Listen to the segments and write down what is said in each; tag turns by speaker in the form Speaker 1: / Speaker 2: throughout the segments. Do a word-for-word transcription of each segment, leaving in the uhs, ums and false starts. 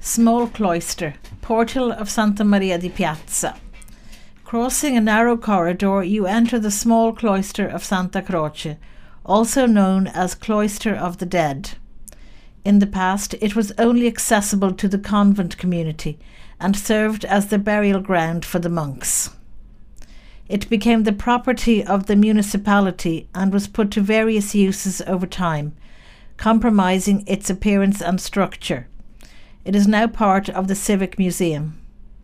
Speaker 1: Small cloister, portal of Santa Maria di Piazza. Crossing a narrow corridor, you enter the small cloister of Santa Croce, also known as Cloister of the Dead. In the past, it was only accessible to the convent community and served as the burial ground for the monks. It became the property of the municipality and was put to various uses over time, compromising its appearance and structure. It is now part of the Civic Museum.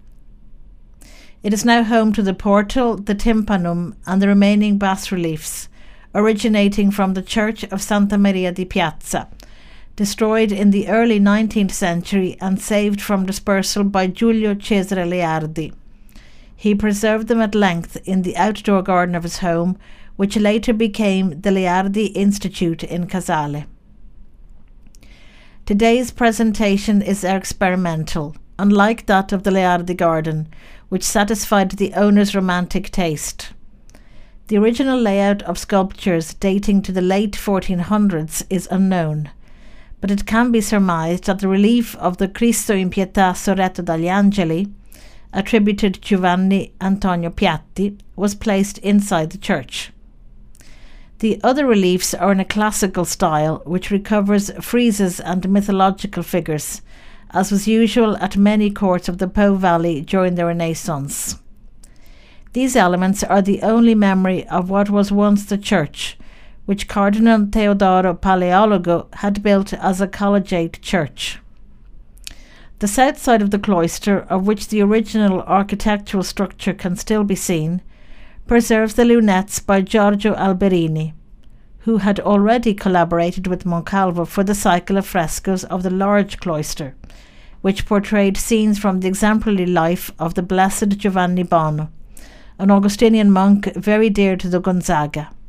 Speaker 1: It is now home to the portal, the tympanum, and the remaining bas-reliefs, originating from the Church of Santa Maria di Piazza, destroyed in the early nineteenth century and saved from dispersal by Giulio Cesare Leardi. He preserved them at length in the outdoor garden of his home, which later became the Leardi Institute in Casale. Today's presentation is experimental, unlike that of the Leardi garden, which satisfied the owner's romantic taste. The original layout of sculptures dating to the late fourteen hundreds is unknown, but it can be surmised that the relief of the Cristo in Pietà Sorretto dagli Angeli, attributed to Giovanni Antonio Piatti, was placed inside the church. The other reliefs are in a classical style which recovers friezes and mythological figures, as was usual at many courts of the Po Valley during the Renaissance. These elements are the only memory of what was once the church, which Cardinal Teodoro Paleologo had built as a collegiate church. The south side of the cloister, of which the original architectural structure can still be seen, preserves the lunettes by Giorgio Alberini, who had already collaborated with Moncalvo for the cycle of frescoes of the large cloister, which portrayed scenes from the exemplary life of the Blessed Giovanni Bono, an Augustinian monk very dear to the Gonzaga.